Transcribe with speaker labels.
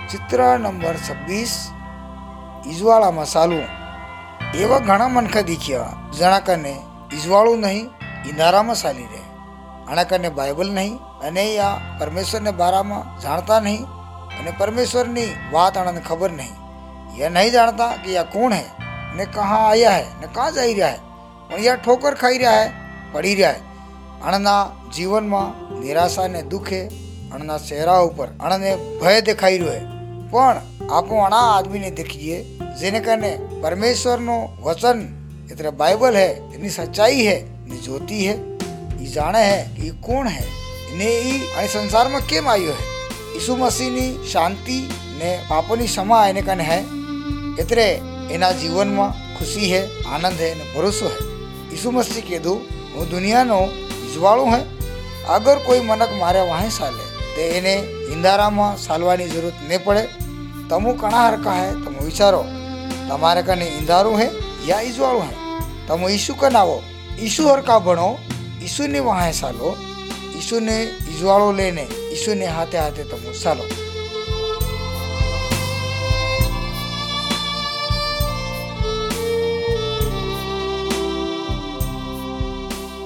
Speaker 1: ચિત્ર નંબર 26 ઈજવાળામાં સાલું। એવા ઘણા મનખા દીખ્યા જણા કને ઈજવાળું નહીં ઈંધારામાં સાલી રહે, આના કને બાઇબલ નહીં અને યા પરમેશ્વરને બારામાં જાણતા નહીં અને परमेश्वरनी बात आने खबर नहीं, यह नहीं जानता कि यह कौन है ने कहाँ आया है ने कहाँ जा रहा है, और यह ठोकर खाई रहा है, पड़ी रहा है। अणना जीवन में निराशा ने दुख है, अणना चेहरा ऊपर अणने भय दिखाई रह्यो है। पण आपो अणा आदमी ने देखिए जेने कने परमेश्वर नो वचन इतरे बाइबल है, इतनी सच्चाई है, इतनी ज्योति है, ये जाने है कि कौन है ने ई संसार में केम आयो है। यीशु मसीह नी शांति ने पापोनी क्षमा एने कने है, इतरे एना जीवन में खुशी है, आनंद है ने भरोसो है। यीशु मसीह कीधु हूँ दुनिया नो इजवाळो है, अगर कोई मनक मारे वहीं साले तो एने इंदारा में सालवानी जरूरत नहीं पड़े। तमु कणा हरका है तमु विचारो, तमारे कने इंदारू है या इजवाळो है, तमु यीशु कने आवो, यीशु हरका बनो, यीशु ने वहाँ सालो, यीशु ने इजवाळो लेने यीशु ने हाथे हाथे तमु सालो।